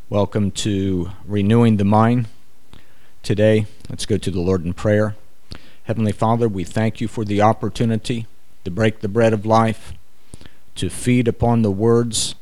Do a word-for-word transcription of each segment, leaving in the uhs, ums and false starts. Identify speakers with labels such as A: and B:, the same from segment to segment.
A: Welcome to Renewing the Mind. Today, let's go to the Lord in prayer. Heavenly Father, we thank you for the opportunity to break the bread of life, to feed upon the words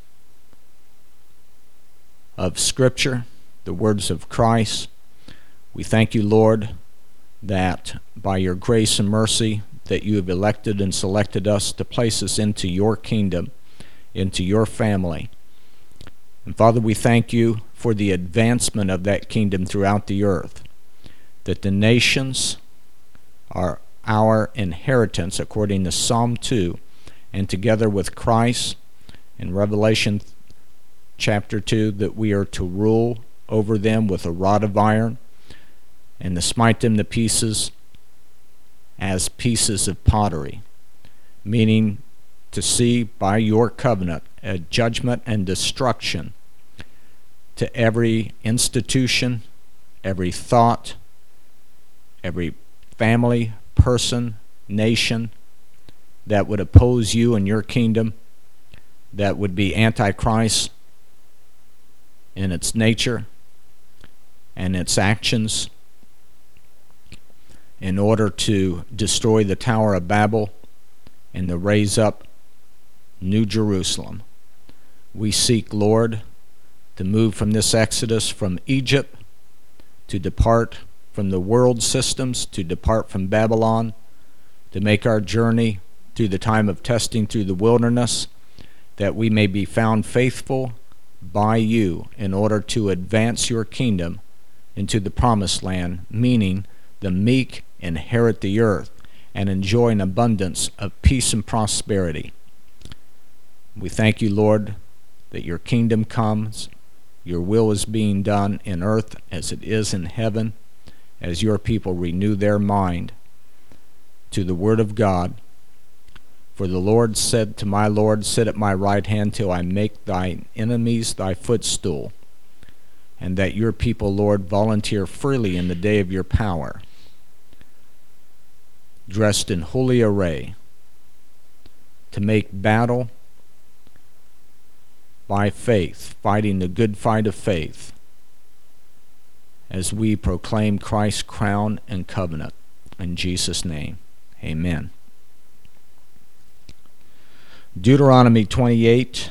A: of Scripture, the words of Christ. We thank you, Lord, that by your grace and mercy that you have elected and selected us to place us into your kingdom, into your family. And Father, we thank you for the advancement of that kingdom throughout the earth, that the nations are our inheritance according to Psalm two, and together with Christ in Revelation chapter two, that we are to rule over them with a rod of iron and to smite them to pieces as pieces of pottery, meaning to see by your covenant a judgment and destruction to every institution, every thought, every family, person, nation that would oppose you and your kingdom, that would be antichrist in its nature and its actions, in order to destroy the Tower of Babel and to raise up New Jerusalem. We seek, Lord, to move from this exodus from Egypt, to depart from the world systems, to depart from Babylon, to make our journey through the time of testing through the wilderness, that we may be found faithful by you in order to advance your kingdom into the promised land, meaning the meek inherit the earth and enjoy an abundance of peace and prosperity. We thank you, Lord, that your kingdom comes, your will is being done in earth as it is in heaven, as your people renew their mind to the word of God. For the Lord said to my Lord, sit at my right hand till I make thine enemies thy footstool. And that your people, Lord, volunteer freely in the day of your power, dressed in holy array, to make battle by faith, fighting the good fight of faith, as we proclaim Christ's crown and covenant. In Jesus' name, amen. Deuteronomy twenty-eight,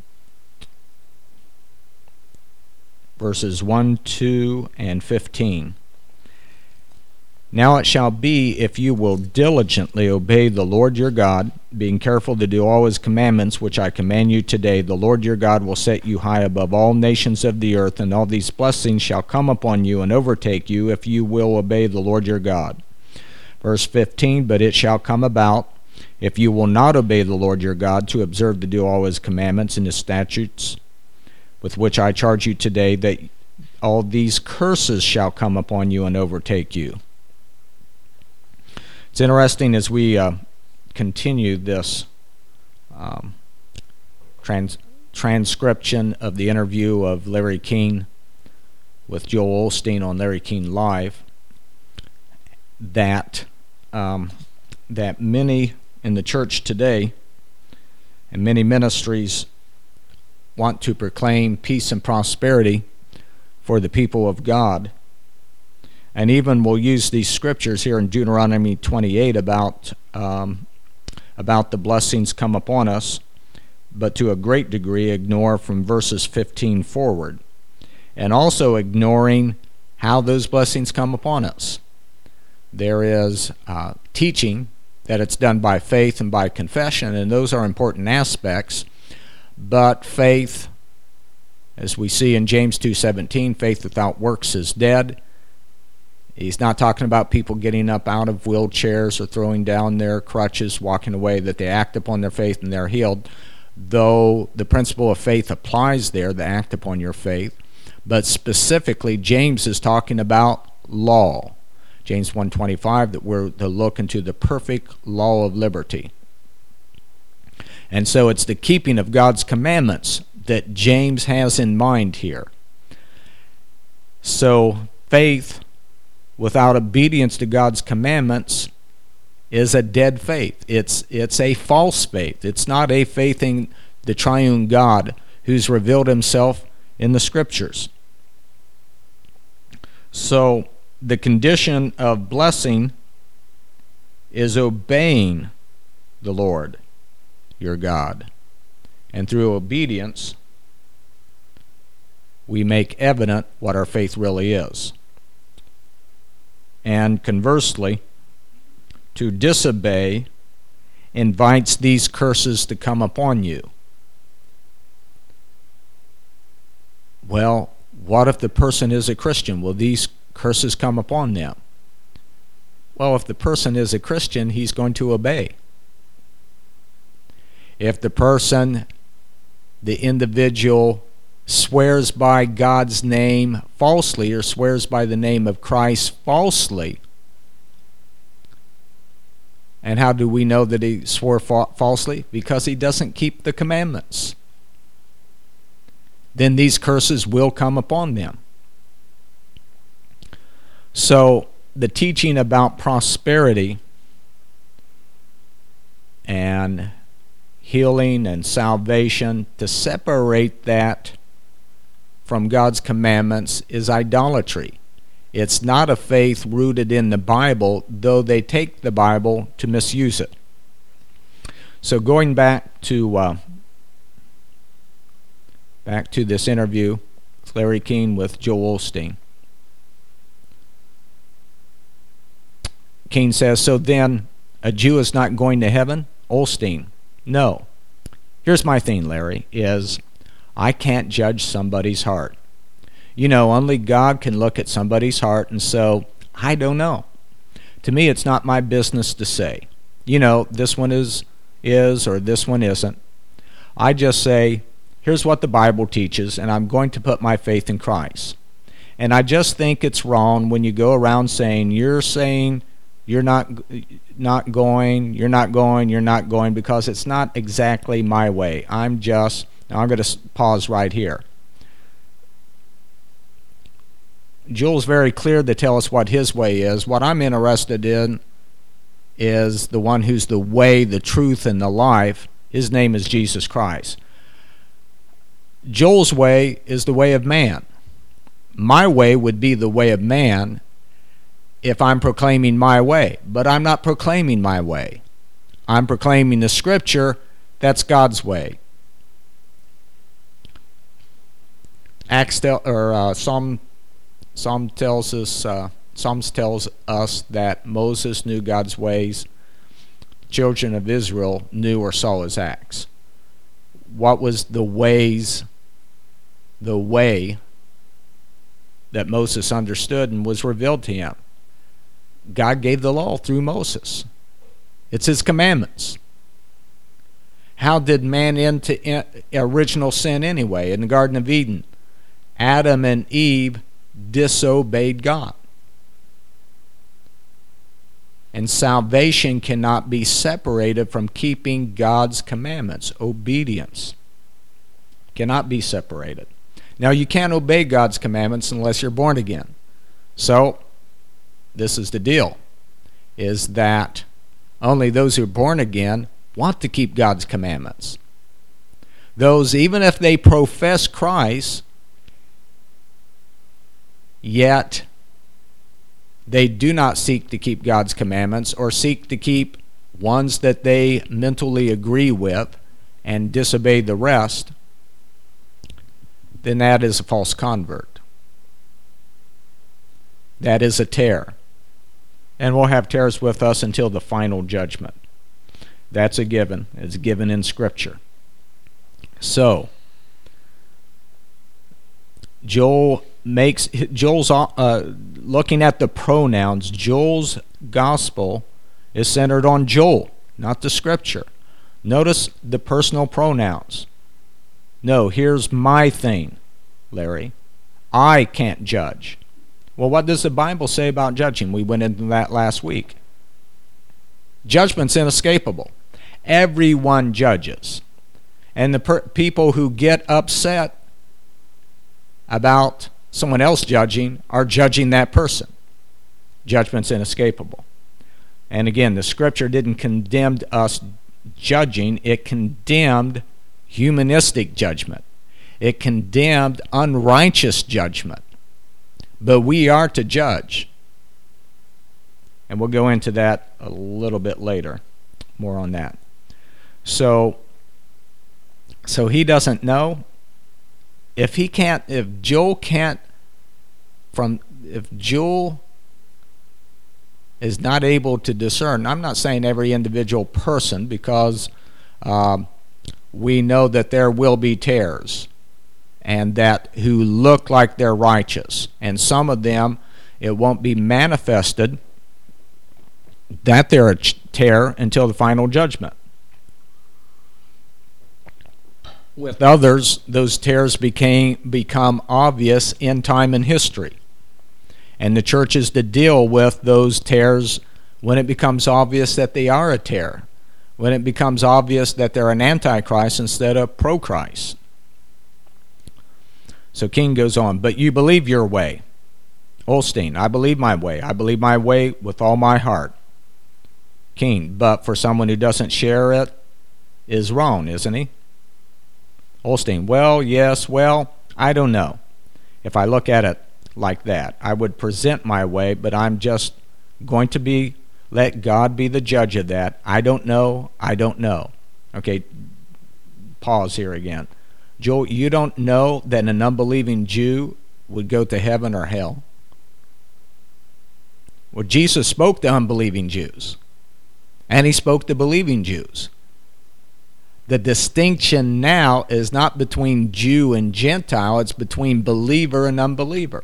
A: verses one, two, and fifteen. Now it shall be, if you will diligently obey the Lord your God, being careful to do all his commandments which I command you today, the Lord your God will set you high above all nations of the earth, and all these blessings shall come upon you and overtake you if you will obey the Lord your God. Verse fifteen, but it shall come about, if you will not obey the Lord your God, to observe to do all his commandments and his statutes, with which I charge you today, that all these curses shall come upon you and overtake you. It's interesting as we uh, continue this um, trans- transcription of the interview of Larry King with Joel Osteen on Larry King Live, that um, that many in the church today and many ministries want to proclaim peace and prosperity for the people of God. And even we'll use these scriptures here in Deuteronomy twenty-eight about um, about the blessings come upon us, but to a great degree ignore from verses fifteen forward, and also ignoring how those blessings come upon us. There is uh, teaching that it's done by faith and by confession, and those are important aspects, but faith, as we see in James two seventeen, faith without works is dead. He's not talking about people getting up out of wheelchairs or throwing down their crutches, walking away, that they act upon their faith and they're healed, though the principle of faith applies there, the act upon your faith. But specifically, James is talking about law. James one twenty-five, that we're to look into the perfect law of liberty. And so it's the keeping of God's commandments that James has in mind here. So faith without obedience to God's commandments is a dead faith. It's it's a false faith. It's not a faith in the triune God who's revealed himself in the Scriptures. So the condition of blessing is obeying the Lord your God. And through obedience, we make evident what our faith really is. And conversely, to disobey invites these curses to come upon you. Well, what if the person is a Christian? Will these curses come upon them? Well, if the person is a Christian, he's going to obey. If the person, the individual, swears by God's name falsely or swears by the name of Christ falsely, and how do we know that he swore fa- falsely? Because he doesn't keep the commandments. Then these curses will come upon them. So the teaching about prosperity and healing and salvation, to separate that from God's commandments, is idolatry. It's not a faith rooted in the Bible, though they take the Bible to misuse it. So going back to uh, back to this interview with Larry Keane with Joel Osteen. Keane says, so then a Jew is not going to heaven? Osteen, no. Here's my thing, Larry, is I can't judge somebody's heart. You know, only God can look at somebody's heart, and so I don't know. To me, it's not my business to say, you know, this one is is or this one isn't. I just say, here's what the Bible teaches, and I'm going to put my faith in Christ. And I just think it's wrong when you go around saying, you're saying you're not not going, you're not going, you're not going, because it's not exactly my way. I'm just, now I'm going to pause right here. Joel's very clear to tell us what his way is. What I'm interested in is the one who's the way, the truth, and the life. His name is Jesus Christ. Joel's way is the way of man. My way would be the way of man if I'm proclaiming my way. But I'm not proclaiming my way. I'm proclaiming the Scripture. That's God's way. Acts tell, or uh, Psalm Psalm tells us, uh, Psalms tells us that Moses knew God's ways. Children of Israel knew or saw his acts. What was the ways, the way that Moses understood and was revealed to him? God gave the law through Moses. It's his commandments. How did man into original sin anyway? In the Garden of Eden, Adam and Eve disobeyed God. And salvation cannot be separated from keeping God's commandments. Obedience cannot be separated. Now, you can't obey God's commandments unless you're born again. So, this is the deal, is that only those who are born again want to keep God's commandments. Those, even if they profess Christ, yet they do not seek to keep God's commandments or seek to keep ones that they mentally agree with and disobey the rest, then that is a false convert. That is a tare. And we'll have tares with us until the final judgment. That's a given. It's given in Scripture. So, Joel makes Joel's uh, looking at the pronouns. Joel's gospel is centered on Joel, not the Scripture. Notice the personal pronouns. No, here's my thing, Larry. I can't judge. Well, what does the Bible say about judging? We went into that last week. Judgment's inescapable. Everyone judges. And the per- people who get upset about someone else judging are judging that person. Judgment's inescapable. And again, the Scripture didn't condemn us judging. It condemned humanistic judgment. It condemned unrighteous judgment. But we are to judge. And we'll go into that a little bit later. More on that. So, so he doesn't know. If he can't, if Joel can't, from, if Joel is not able to discern, I'm not saying every individual person, because um, we know that there will be tares, and that who look like they're righteous, and some of them, it won't be manifested that they're a tare until the final judgment. With others, those tares became become obvious in time and history. And the church is to deal with those tares when it becomes obvious that they are a tare, when it becomes obvious that they're an antichrist instead of pro-Christ. So King goes on, but you believe your way. Osteen, I believe my way. I believe my way with all my heart. King, but for someone who doesn't share it is wrong, isn't he? Osteen, well, yes, well, I don't know. If I look at it like that, I would present my way, but I'm just going to be, let God be the judge of that. I don't know, I don't know. Okay, pause here again. Joel, you don't know that an unbelieving Jew would go to heaven or hell? Well, Jesus spoke to unbelieving Jews, and he spoke to believing Jews. The distinction now is not between Jew and Gentile, it's between believer and unbeliever.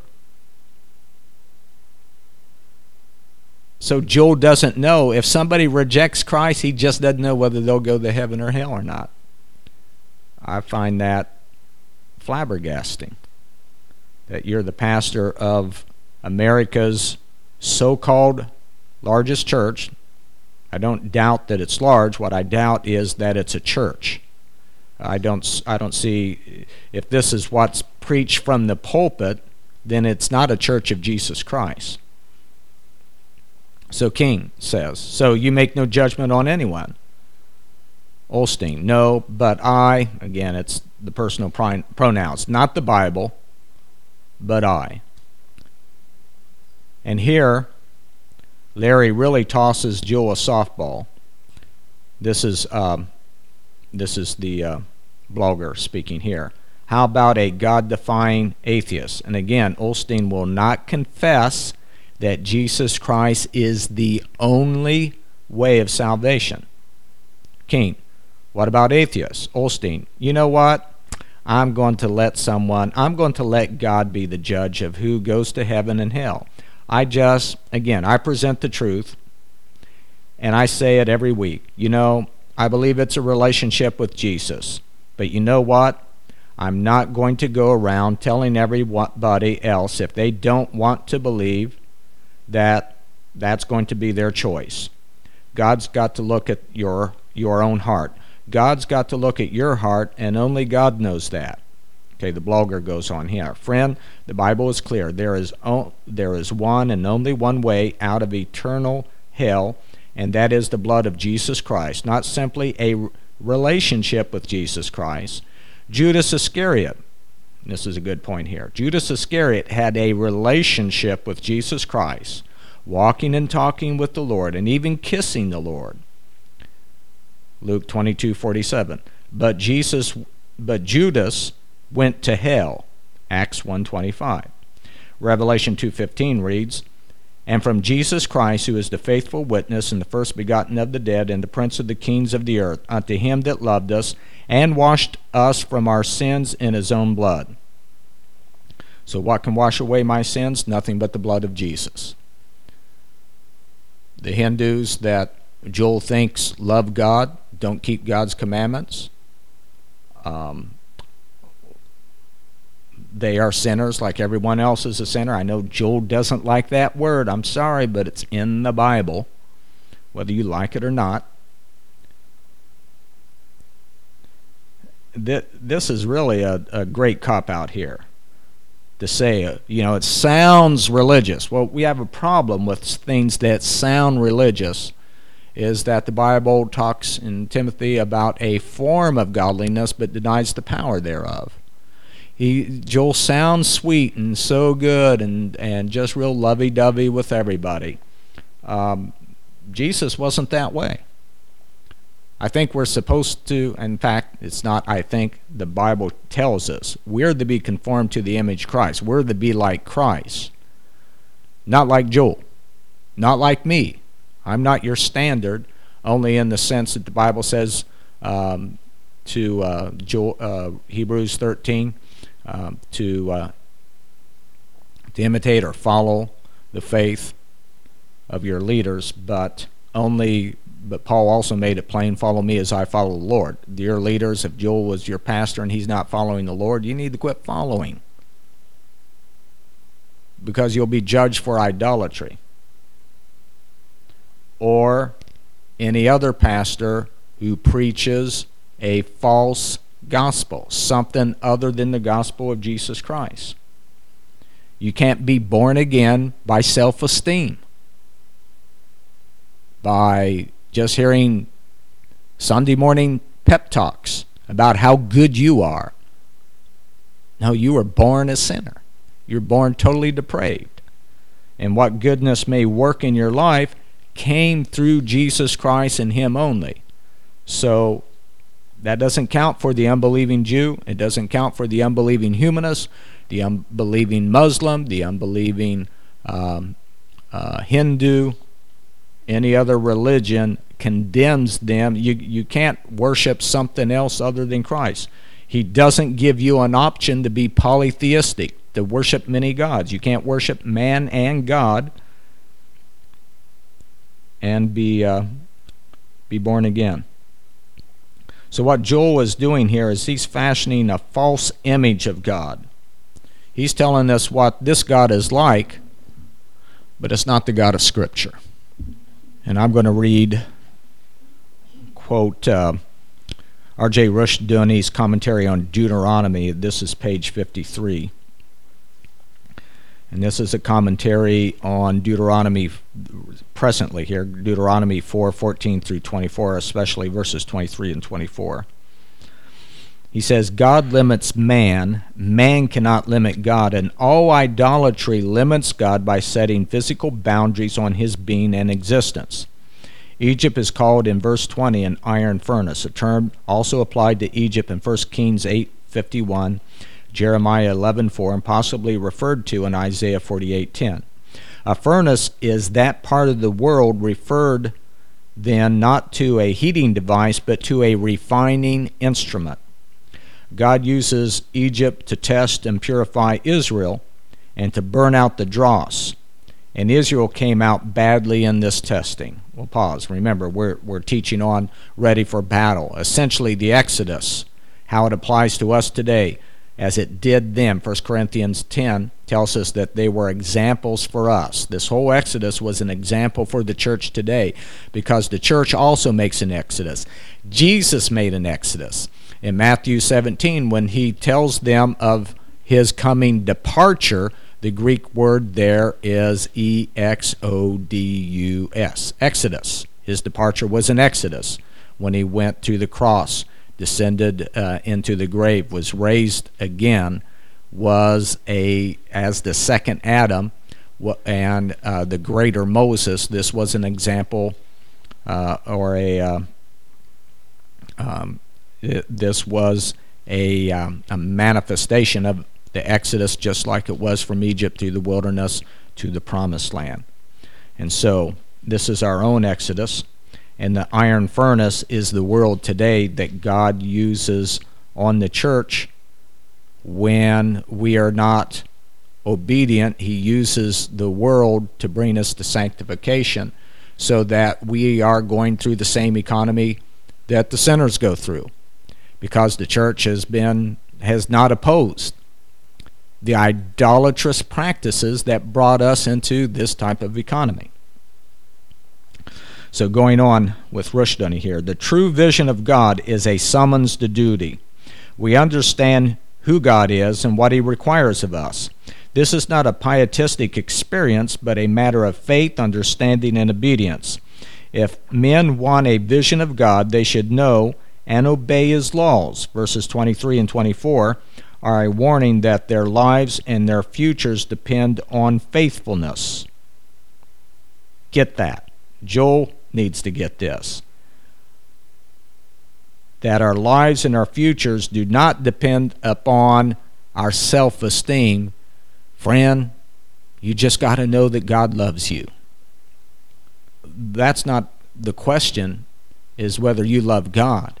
A: So Joel doesn't know. If somebody rejects Christ, he just doesn't know whether they'll go to heaven or hell or not. I find that flabbergasting, that you're the pastor of America's so-called largest church. I don't doubt that it's large. What I doubt is that it's a church. I don't, I don't see, if this is what's preached from the pulpit, then it's not a church of Jesus Christ. So King says, so you make no judgment on anyone. Osteen, no, but I, again, it's the personal pronouns, not the Bible, but I. And here, Larry really tosses Joel a softball. This is um, this is the uh, blogger speaking here. How about a God-defying atheist? And again, Osteen will not confess that Jesus Christ is the only way of salvation. King, what about atheists? Osteen, you know what? I'm going to let someone, I'm going to let God be the judge of who goes to heaven and hell. I just, again, I present the truth, and I say it every week. You know, I believe it's a relationship with Jesus. But you know what? I'm not going to go around telling everybody else, if they don't want to believe, that that's going to be their choice. God's got to look at your, your own heart. God's got to look at your heart, and only God knows that. Okay, the blogger goes on here. Friend, the Bible is clear. There is, o- there is one and only one way out of eternal hell, and that is the blood of Jesus Christ, not simply a r- relationship with Jesus Christ. Judas Iscariot, this is a good point here. Judas Iscariot had a relationship with Jesus Christ, walking and talking with the Lord, and even kissing the Lord. Luke twenty-two forty-seven. But Jesus, but Judas went to hell. Acts one twenty-five. Revelation two fifteen reads, and from Jesus Christ, who is the faithful witness and the first begotten of the dead and the prince of the kings of the earth, unto him that loved us and washed us from our sins in his own blood. So what can wash away my sins? Nothing but the blood of Jesus. The Hindus that Joel thinks love God don't keep God's commandments. Um, they are sinners like everyone else is a sinner. I know Joel doesn't like that word. I'm sorry, but it's in the Bible, whether you like it or not. This is really a, a great cop-out here to say, you know, it sounds religious. Well, we have a problem with things that sound religious, is that the Bible talks in Timothy about a form of godliness but denies the power thereof. He Joel sounds sweet and so good and, and just real lovey-dovey with everybody. Um, Jesus wasn't that way. I think we're supposed to, in fact, it's not I think, the Bible tells us, we're to be conformed to the image of Christ. We're to be like Christ. Not like Joel. Not like me. I'm not your standard, only in the sense that the Bible says um, to uh, Joel, uh, Hebrews thirteen, um, to, uh, to imitate or follow the faith of your leaders, but only... But Paul also made it plain, follow me as I follow the Lord. Your leaders, if Joel was your pastor and he's not following the Lord, you need to quit following, because you'll be judged for idolatry. Or any other pastor who preaches a false gospel, something other than the gospel of Jesus Christ. You can't be born again by self-esteem, by just hearing Sunday morning pep talks about how good you are. No, you were born a sinner. You're born totally depraved. And what goodness may work in your life came through Jesus Christ and Him only. So that doesn't count for the unbelieving Jew. It doesn't count for the unbelieving humanist, the unbelieving Muslim, the unbelieving um, uh, Hindu. Any other religion condemns them. You, you can't worship something else other than Christ. He doesn't give you an option to be polytheistic, to worship many gods. You can't worship man and God and be uh, be born again. So what Joel is doing here is he's fashioning a false image of God. He's telling us what this God is like, but it's not the God of Scripture. And I'm going to read, quote, uh, R J Rushduni's commentary on Deuteronomy. This is page fifty-three. And this is a commentary on Deuteronomy presently here, Deuteronomy four fourteen through twenty-four, especially verses twenty-three and twenty-four. He says, God limits man, man cannot limit God, and all idolatry limits God by setting physical boundaries on His being and existence. Egypt is called in verse twenty an iron furnace, a term also applied to Egypt in First Kings eight fifty-one, Jeremiah eleven four, and possibly referred to in Isaiah forty-eight ten. A furnace is that part of the world referred then not to a heating device, but to a refining instrument. God uses Egypt to test and purify Israel and to burn out the dross. And Israel came out badly in this testing. We'll pause. Remember, we're, we're teaching on ready for battle. Essentially, the Exodus, how it applies to us today, as it did then. First Corinthians ten tells us that they were examples for us. This whole Exodus was an example for the church today, because the church also makes an Exodus. Jesus made an Exodus. In Matthew seventeen, when he tells them of his coming departure, the Greek word there is E X O D U S, Exodus. His departure was an Exodus when he went to the cross, descended uh, into the grave, was raised again, was a as the second Adam and uh, the greater Moses. This was an example uh, or a uh, um, it, this was a, um, a manifestation of the Exodus, just like it was from Egypt through the wilderness to the promised land. And so this is our own Exodus, and the iron furnace is the world today that God uses on the church when we are not obedient. He uses the world to bring us to sanctification, so that we are going through the same economy that the sinners go through, because the church has been has not opposed the idolatrous practices that brought us into this type of economy. So going on with Rushduni here, the true vision of God is a summons to duty. We understand who God is and what He requires of us. This is not a pietistic experience, but a matter of faith, understanding, and obedience. If men want a vision of God, they should know and obey His laws. Verses twenty-three and twenty-four are a warning that their lives and their futures depend on faithfulness. Get that. Joel needs to get this. That our lives and our futures do not depend upon our self-esteem. Friend, you just got to know that God loves you. That's not the question, is whether you love God.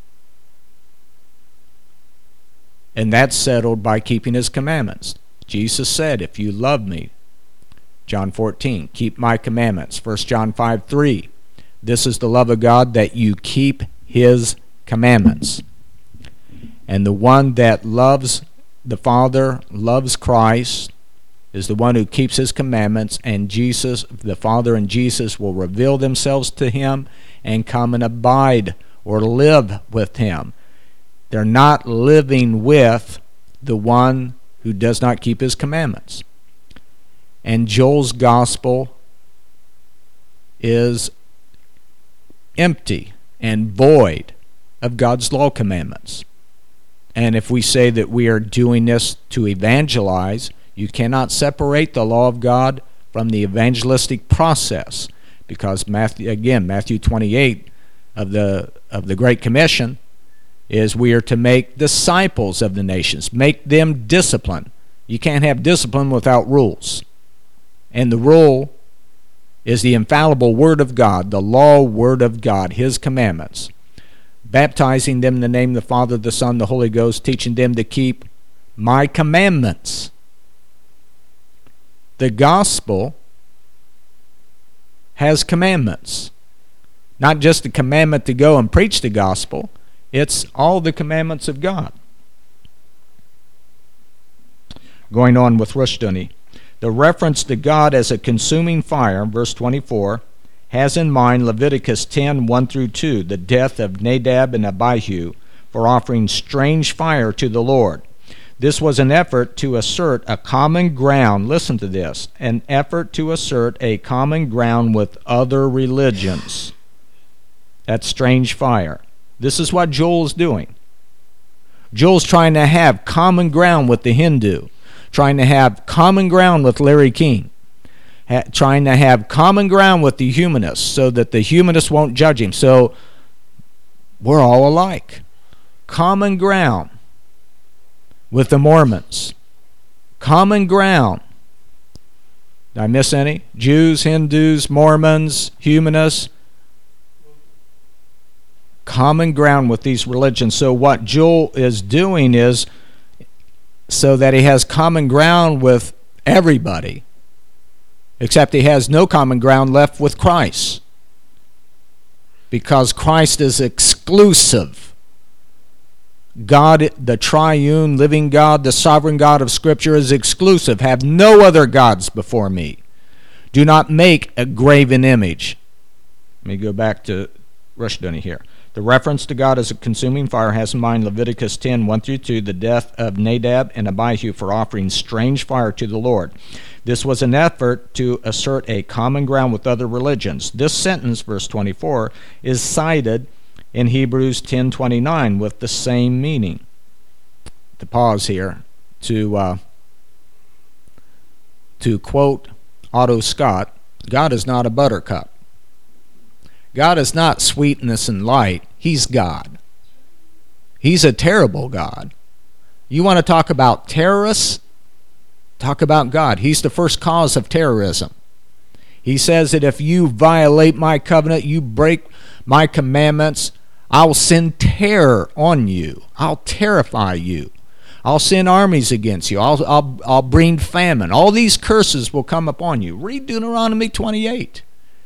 A: And that's settled by keeping His commandments. Jesus said, if you love me, John fourteen, keep my commandments. First John five three, this is the love of God, that you keep His commandments. And the one that loves the Father, loves Christ, is the one who keeps His commandments, and Jesus, the Father and Jesus will reveal themselves to him and come and abide or live with him. They're not living with the one who does not keep His commandments. And Joel's gospel is empty and void of God's law commandments. And if we say that we are doing this to evangelize, you cannot separate the law of God from the evangelistic process, because Matthew, again, Matthew twenty-eight of the of the Great Commission is we are to make disciples of the nations, make them discipline. You can't have discipline without rules. And the rule is the infallible Word of God, the law Word of God, His commandments. Baptizing them in the name of the Father, the Son, the Holy Ghost, teaching them to keep my commandments. The gospel has commandments. Not just the commandment to go and preach the gospel, it's all the commandments of God. Going on with Rushduni, the reference to God as a consuming fire, verse twenty-four, has in mind Leviticus ten, one through two, the death of Nadab and Abihu for offering strange fire to the Lord. This was an effort to assert a common ground, listen to this, an effort to assert a common ground with other religions. That's strange fire. This is what Joel is doing. Joel's trying to have common ground with the Hindu, trying to have common ground with Larry King, ha- trying to have common ground with the humanists so that the humanists won't judge him. So we're all alike. Common ground with the Mormons. Common ground. Did I miss any? Jews, Hindus, Mormons, humanists. Common ground with these religions. So what Joel is doing is, so that he has common ground with everybody, except he has no common ground left with Christ, because Christ is exclusive. God, the triune living God, the sovereign God of Scripture, is exclusive. Have no other gods before me. Do not make a graven image. Let me go back to Rushduni here. The reference to God as a consuming fire has in mind Leviticus ten, one through two, the death of Nadab and Abihu for offering strange fire to the Lord. This was an effort to assert a common ground with other religions. This sentence, verse twenty-four, is cited in Hebrews ten twenty-nine with the same meaning. To pause here to uh, to quote Otto Scott, God is not a buttercup. God is not sweetness and light. He's God. He's a terrible God. You want to talk about terrorists? Talk about God. He's the first cause of terrorism. He says that if you violate my covenant, you break my commandments, I'll send terror on you. I'll terrify you. I'll send armies against you. I'll, I'll, I'll bring famine. All these curses will come upon you. Read Deuteronomy twenty-eight.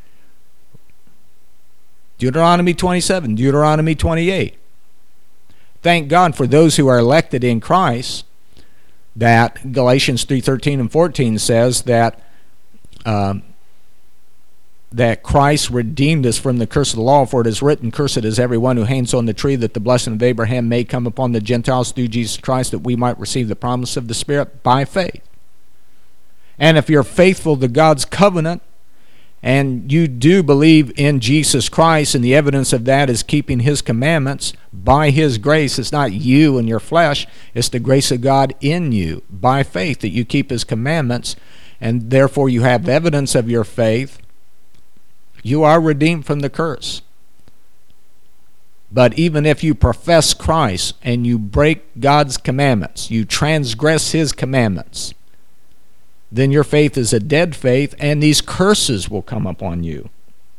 A: Deuteronomy twenty-seven, Deuteronomy twenty-eight. Thank God for those who are elected in Christ, that Galatians three thirteen and fourteen says that um, that Christ redeemed us from the curse of the law, for it is written, cursed is everyone who hangs on the tree, that the blessing of Abraham may come upon the Gentiles through Jesus Christ, that we might receive the promise of the Spirit by faith. And if you're faithful to God's covenant, and you do believe in Jesus Christ, and the evidence of that is keeping his commandments by his grace. It's not you and your flesh, it's the grace of God in you by faith that you keep his commandments, and therefore you have evidence of your faith. You are redeemed from the curse. But even if you profess Christ and you break God's commandments, you transgress his commandments, then your faith is a dead faith, and these curses will come upon you.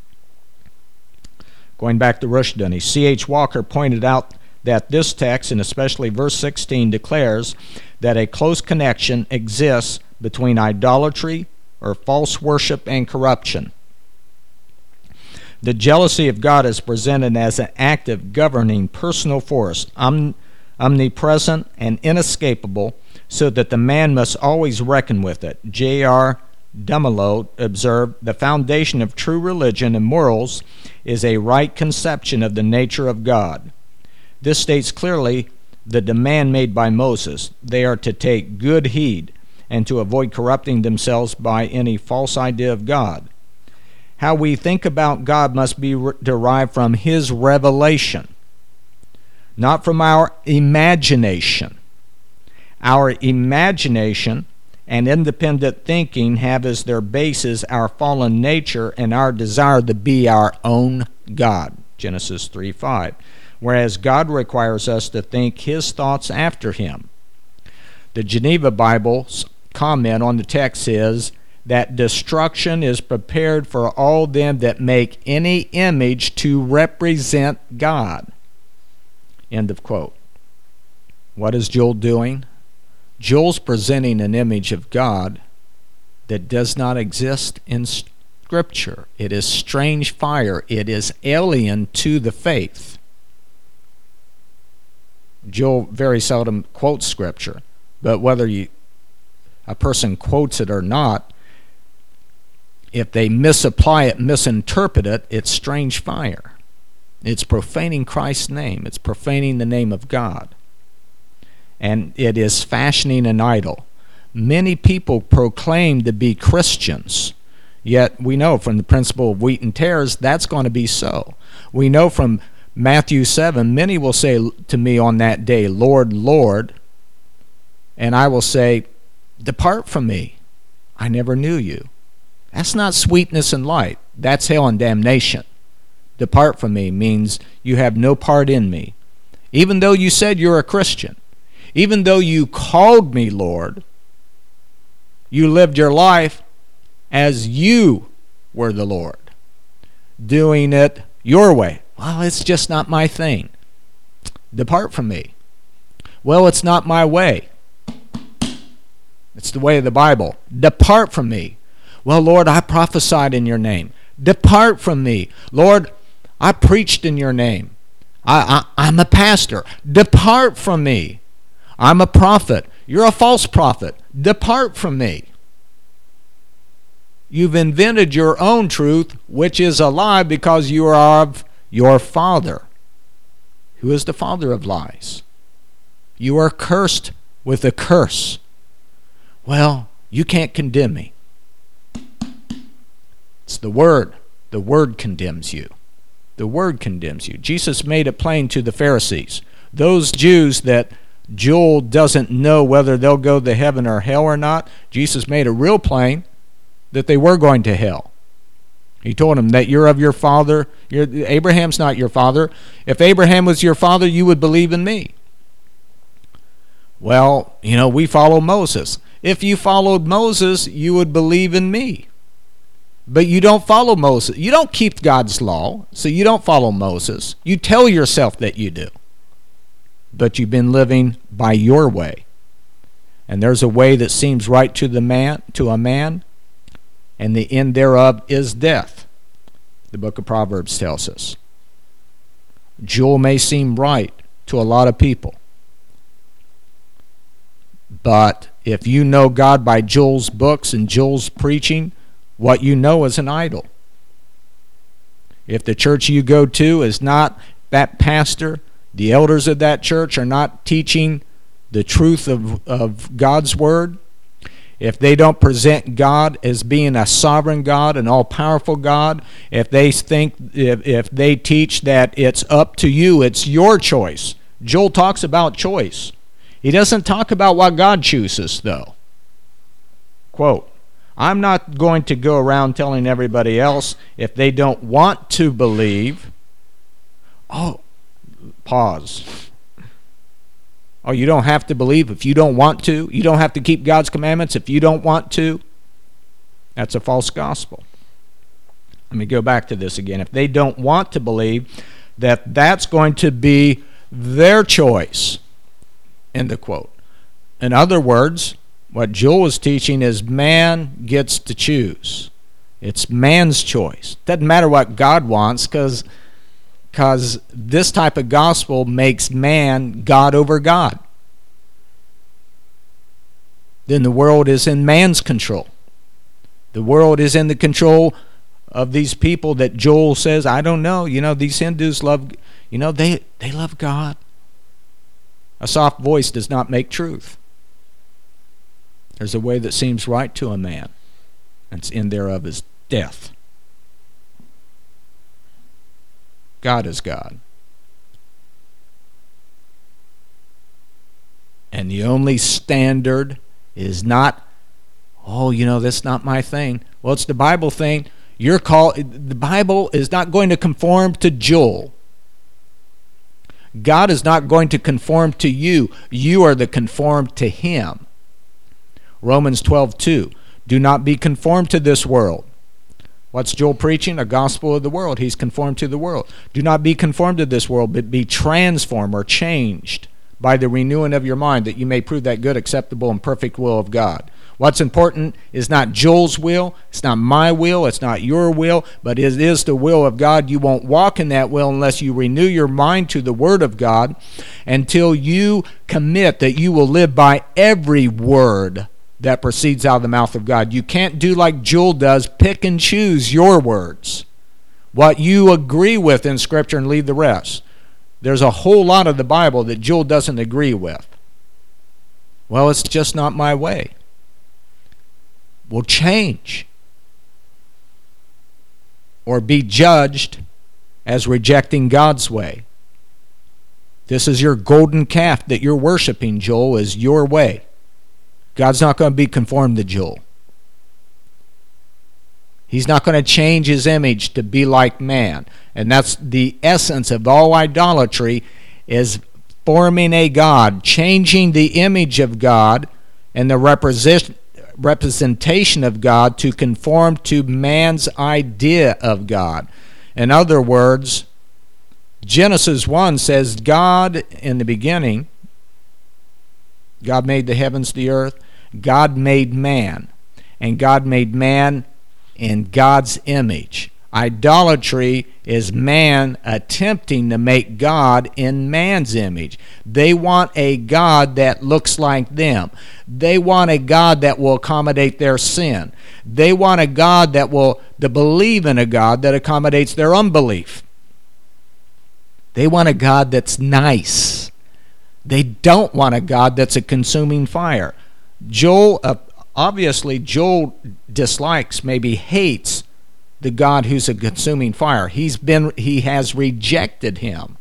A: Going back to Rushduni, C H Walker pointed out that this text, and especially verse sixteen, declares that a close connection exists between idolatry or false worship and corruption. The jealousy of God is presented as an active, governing, personal force, om- omnipresent and inescapable, so that the man must always reckon with it. J R Dumelow observed, the foundation of true religion and morals is a right conception of the nature of God. This states clearly the demand made by Moses. They are to take good heed and to avoid corrupting themselves by any false idea of God. How we think about God must be re- derived from his revelation, not from our imagination. Our imagination and independent thinking have as their basis our fallen nature and our desire to be our own God, Genesis three five, whereas God requires us to think his thoughts after him. The Geneva Bible's comment on the text is that destruction is prepared for all them that make any image to represent God. End of quote. What is Joel doing? Joel's presenting an image of God that does not exist in Scripture. It is strange fire. It is alien to the faith. Joel very seldom quotes Scripture, but whether you, a person quotes it or not, if they misapply it, misinterpret it, it's strange fire. It's profaning Christ's name. It's profaning the name of God. And it is fashioning an idol. Many people proclaim to be Christians, yet we know from the principle of wheat and tares that's going to be so. We know from Matthew seven, many will say to me on that day, Lord, Lord, and I will say, depart from me, I never knew you. That's not sweetness and light. That's hell and damnation. Depart from me means you have no part in me. Even though you said you're a Christian, even though you called me Lord, you lived your life as you were the Lord, doing it your way. Well, it's just not my thing. Depart from me. Well, it's not my way. It's the way of the Bible. Depart from me. Well, Lord, I prophesied in your name. Depart from me. Lord, I preached in your name. I, I, I'm a pastor. Depart from me. I'm a prophet. You're a false prophet. Depart from me. You've invented your own truth, which is a lie because you are of your father, who is the father of lies. You are cursed with a curse. Well, you can't condemn me. It's the Word. The Word condemns you. The Word condemns you. Jesus made it plain to the Pharisees. Those Jews that Joel doesn't know whether they'll go to heaven or hell or not, Jesus made it real plain that they were going to hell. He told them that you're of your father. You're, Abraham's not your father. If Abraham was your father, you would believe in me. Well, you know, we follow Moses. If you followed Moses, you would believe in me. But you don't follow Moses. You don't keep God's law, so you don't follow Moses. You tell yourself that you do. But you've been living by your way. And there's a way that seems right to the man, to a man, and the end thereof is death. The book of Proverbs tells us. Joel may seem right to a lot of people. But if you know God by Joel's books and Joel's preaching, what you know is an idol. If the church you go to is not that pastor, the elders of that church are not teaching the truth of, of God's word, if they don't present God as being a sovereign God, an all-powerful God, if they think, if, if they teach that it's up to you, it's your choice. Joel talks about choice. He doesn't talk about what God chooses, though. Quote, I'm not going to go around telling everybody else if they don't want to believe. Oh, pause. Oh, you don't have to believe if you don't want to. You don't have to keep God's commandments if you don't want to. That's a false gospel. Let me go back to this again. If they don't want to believe, that that's going to be their choice. End of quote. In other words, what Joel is teaching is man gets to choose. It's man's choice. Doesn't matter what God wants, because because this type of gospel makes man God over God. Then the world is in man's control. The world is in the control of these people that Joel says, I don't know, you know, these Hindus love, you know, they, they love God. A soft voice does not make truth. There's a way that seems right to a man, and its end thereof is death. God is God. And the only standard is not, oh, you know, that's not my thing. Well, it's the Bible thing. You're called, the Bible is not going to conform to Joel. God is not going to conform to you. You are the conformed to Him. Romans twelve two. Do not be conformed to this world. What's Joel preaching? A gospel of the world. He's conformed to the world. Do not be conformed to this world, but be transformed or changed by the renewing of your mind, that you may prove that good, acceptable, and perfect will of God. What's important is not Joel's will, it's not my will, it's not your will, but it is the will of God. You won't walk in that will unless you renew your mind to the Word of God, until you commit that you will live by every word that proceeds out of the mouth of God. You can't do like Joel does, pick and choose your words, what you agree with in Scripture, and leave the rest. There's a whole lot of the Bible that Joel doesn't agree with. Well, it's just not my way. Well, change, or be judged as rejecting God's way. This is your golden calf that you're worshiping, Joel, is your way. God's not going to be conformed to Joel. He's not going to change His image to be like man. And that's the essence of all idolatry, is forming a God, changing the image of God and the represent, representation of God to conform to man's idea of God. In other words, Genesis one says God in the beginning, God made the heavens, the earth. God made man. And God made man in God's image. Idolatry is man attempting to make God in man's image. They want a God that looks like them. They want a God that will accommodate their sin. They want a God that will to believe in a God that accommodates their unbelief. They want a God that's nice. They don't want a God that's a consuming fire. Joel, uh, obviously, Joel dislikes, maybe hates, the God who's a consuming fire. He's been, he has rejected Him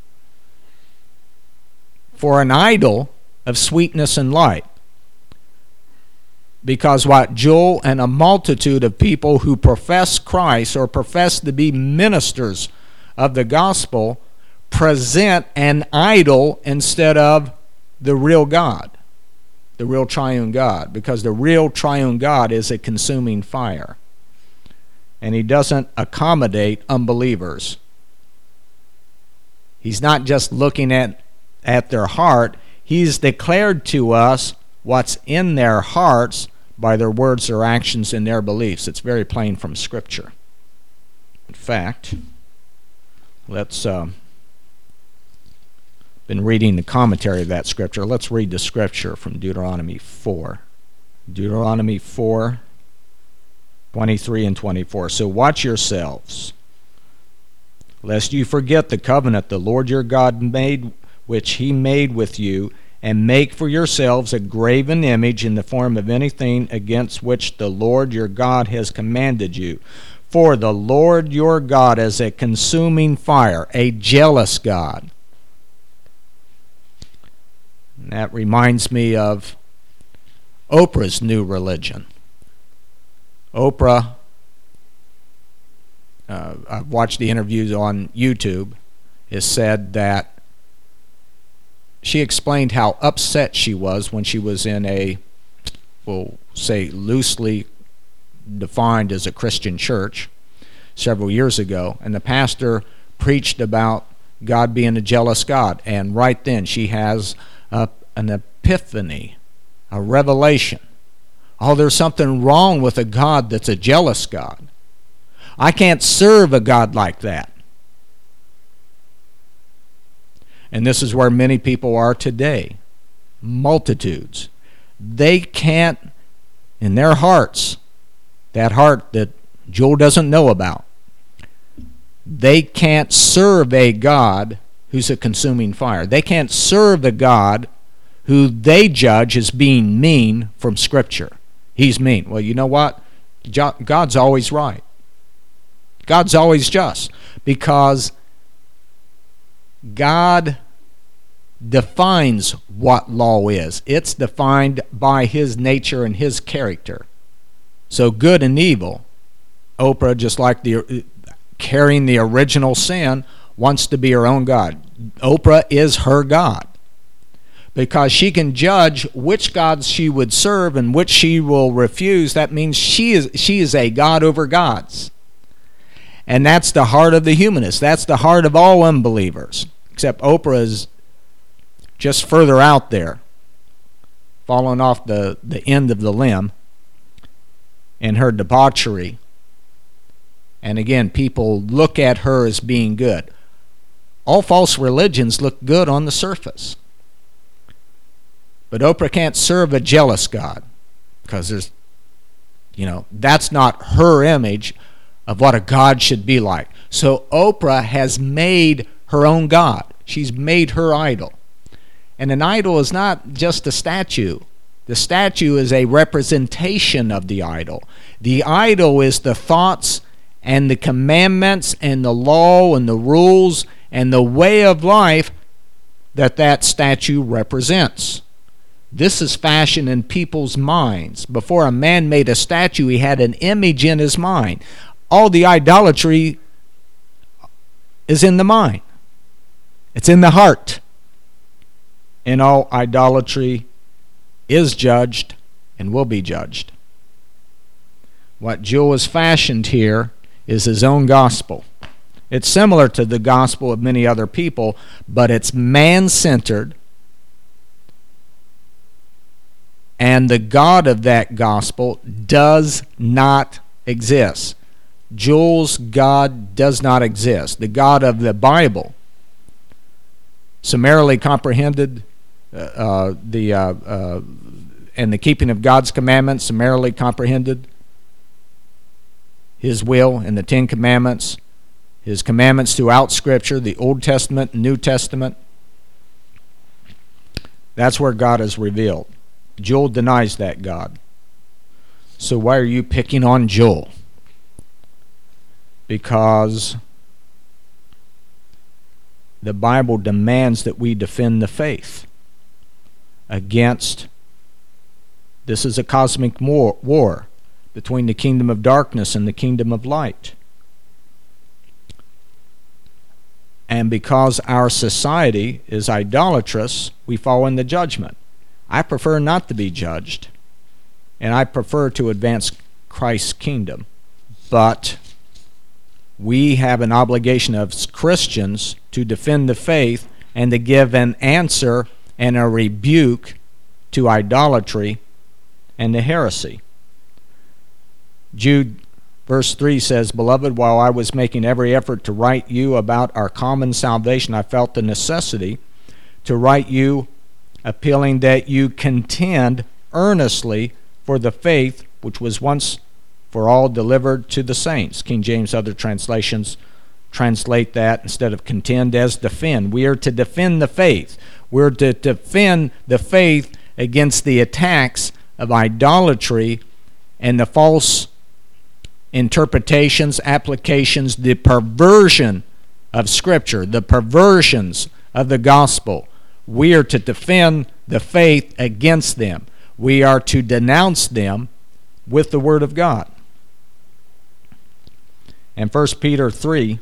A: for an idol of sweetness and light. Because what Joel and a multitude of people who profess Christ or profess to be ministers of the gospel present an idol instead of the real God, the real triune God, because the real triune God is a consuming fire. And He doesn't accommodate unbelievers. He's not just looking at, at their heart. He's declared to us what's in their hearts by their words, their actions, and their beliefs. It's very plain from Scripture. In fact, let's... Uh, been reading the commentary of that scripture. Let's read the scripture from Deuteronomy four. Deuteronomy four, twenty-three and twenty-four. So watch yourselves, lest you forget the covenant the Lord your God made, which He made with you and make for yourselves a graven image in the form of anything against which the Lord your God has commanded you. For the Lord your God is a consuming fire, a jealous God. And that reminds me of Oprah's new religion. Oprah, uh, I've watched the interviews on YouTube, has said that she explained how upset she was when she was in a, we'll say, loosely defined as a Christian church several years ago, and the pastor preached about God being a jealous God, and right then she has a, an epiphany, a revelation. Oh, there's something wrong with a God that's a jealous God. I can't serve a God like that. And this is where many people are today. Multitudes. They can't, in their hearts, that heart that Joel doesn't know about, they can't serve a God who's a consuming fire. They can't serve a God who they judge as being mean from Scripture. He's mean. Well, you know what? God's always right. God's always just, because God defines what law is. It's defined by His nature and His character. So good and evil, Oprah, just like the carrying the original sin, wants to be her own God. Oprah is her God, because she can judge which gods she would serve and which she will refuse. That means she is she is a God over gods. And that's the heart of the humanist. That's the heart of all unbelievers. Except Oprah is just further out there, falling off the, the end of the limb in her debauchery. And again, people look at her as being good. All false religions look good on the surface. But Oprah can't serve a jealous God, because there's, you know, that's not her image of what a God should be like. So Oprah has made her own God. She's made her idol. And an idol is not just a statue. The statue is a representation of the idol. The idol is the thoughts and the commandments and the law and the rules and the way of life that that statue represents. This is fashioned in people's minds. Before a man made a statue, he had an image in his mind. All the idolatry is in the mind. It's in the heart. And all idolatry is judged and will be judged. What Joel has fashioned here is his own gospel. It's similar to the gospel of many other people, but it's man-centered. And the God of that gospel does not exist. Joel's God does not exist. The God of the Bible, summarily comprehended, uh, uh, the uh, uh, and the keeping of God's commandments, summarily comprehended, His will and the Ten Commandments, His commandments throughout Scripture, the Old Testament, New Testament. That's where God is revealed. Joel denies that God. So why are you picking on Joel? Because the Bible demands that we defend the faith against, this is a cosmic war, war between the kingdom of darkness and the kingdom of light. And because our society is idolatrous, we fall in the judgment. I prefer not to be judged, and I prefer to advance Christ's kingdom. But we have an obligation as Christians to defend the faith and to give an answer and a rebuke to idolatry and to heresy. Jude verse three says, "Beloved, while I was making every effort to write you about our common salvation, I felt the necessity to write you, appealing that you contend earnestly for the faith which was once for all delivered to the saints." King James, other translations translate that instead of contend as defend. We are to defend the faith. We're to defend the faith against the attacks of idolatry and the false interpretations, applications, the perversion of Scripture, the perversions of the gospel. We are to defend the faith against them. We are to denounce them with the Word of God. And First Peter three,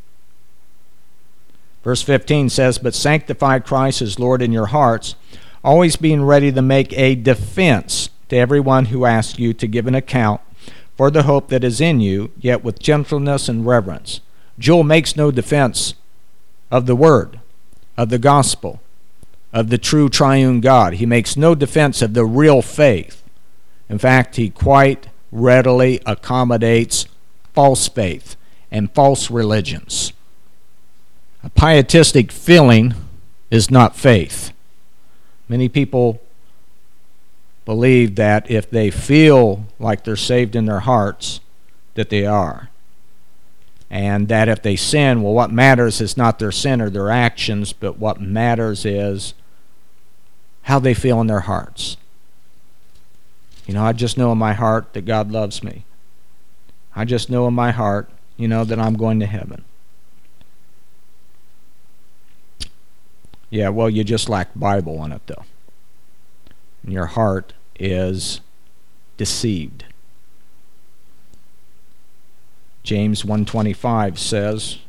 A: verse fifteen says, "But sanctify Christ as Lord in your hearts, always being ready to make a defense to everyone who asks you to give an account for the hope that is in you, yet with gentleness and reverence." Joel makes no defense of the Word, of the gospel, of the true triune God. He makes no defense of the real faith. In fact, he quite readily accommodates false faith and false religions. A pietistic feeling is not faith. Many people believe that if they feel like they're saved in their hearts, that they are. And that if they sin, well, what matters is not their sin or their actions, but what matters is how they feel in their hearts. You know, I just know in my heart that God loves me. I just know in my heart, you know, that I'm going to heaven. Yeah, well, you just lack Bible on it, though. And your heart is deceived. James one twenty-five says,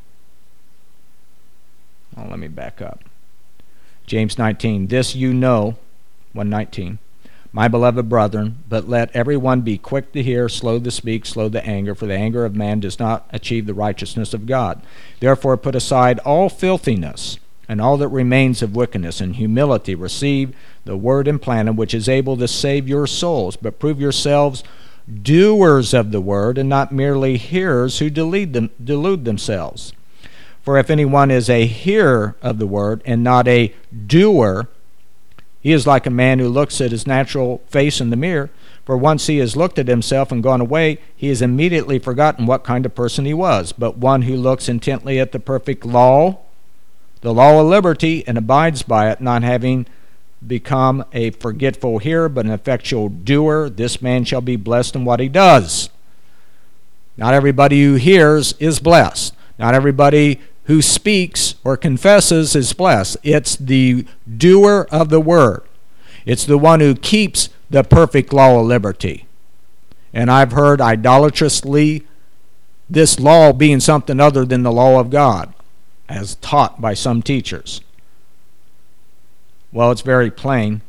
A: oh, let me back up. James nineteen, "This you know," one nineteen, "my beloved brethren, but let everyone be quick to hear, slow to speak, slow to anger, for the anger of man does not achieve the righteousness of God. Therefore put aside all filthiness, and all that remains of wickedness, and humility receive the word implanted, which is able to save your souls. But prove yourselves doers of the word, and not merely hearers who delude, them, delude themselves. For if anyone is a hearer of the word, and not a doer, he is like a man who looks at his natural face in the mirror. For once he has looked at himself and gone away, he has immediately forgotten what kind of person he was. But one who looks intently at the perfect law, the law of liberty, and abides by it, not having become a forgetful hearer, but an effectual doer, this man shall be blessed in what he does." Not everybody who hears is blessed. Not everybody who speaks or confesses is blessed. It's the doer of the word. It's the one who keeps the perfect law of liberty. And I've heard idolatrously this law being something other than the law of God, as taught by some teachers. Well, it's very plain.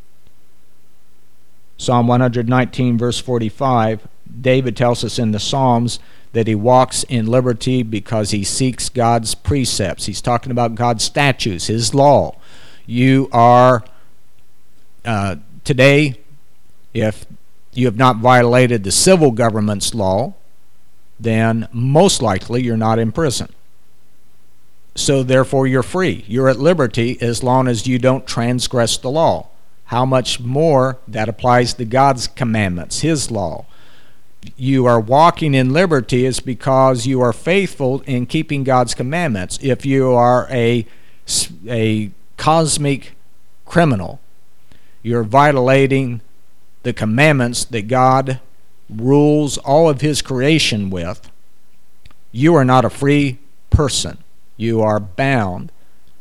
A: Psalm one nineteen, verse forty-five, David tells us in the Psalms that he walks in liberty because he seeks God's precepts. He's talking about God's statutes, his law. You are, uh, today, if you have not violated the civil government's law, then most likely you're not in prison. So therefore you're free. You're at liberty as long as you don't transgress the law. How much more that applies to God's commandments, his law. You are walking in liberty is because you are faithful in keeping God's commandments. If you are a, a cosmic criminal, you're violating the commandments that God rules all of his creation with, you are not a free person. You are bound,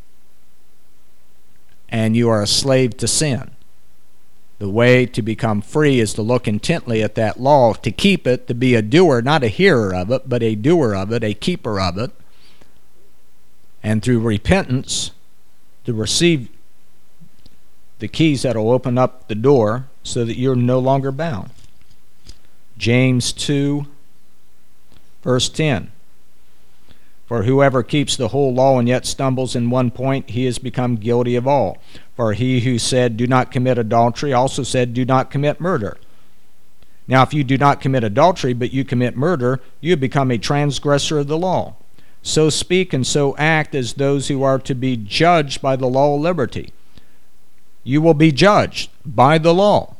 A: and you are a slave to sin. The way to become free is to look intently at that law, to keep it, to be a doer, not a hearer of it, but a doer of it, a keeper of it, and through repentance to receive the keys that will open up the door so that you're no longer bound. James two, verse ten. For whoever keeps the whole law and yet stumbles in one point, he has become guilty of all. For he who said, "Do not commit adultery," also said, "Do not commit murder." Now if you do not commit adultery, but you commit murder, you have become a transgressor of the law. So speak and so act as those who are to be judged by the law of liberty. You will be judged by the law.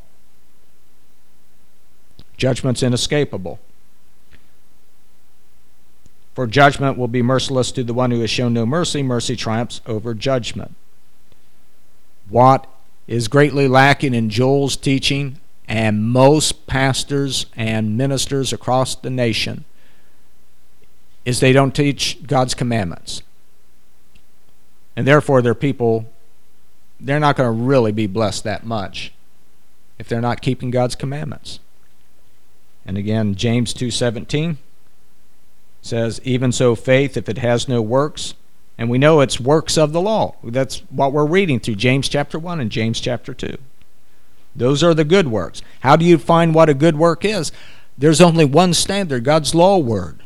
A: Judgment's inescapable. For judgment will be merciless to the one who has shown no mercy. Mercy triumphs over judgment. What is greatly lacking in Joel's teaching and most pastors and ministers across the nation is they don't teach God's commandments. And therefore their people, they're not going to really be blessed that much if they're not keeping God's commandments. And again, James two seventeen says, even so faith, if it has no works, and we know it's works of the law. That's what we're reading through James chapter one and James chapter two. Those are the good works. How do you find what a good work is? There's only one standard, God's law word.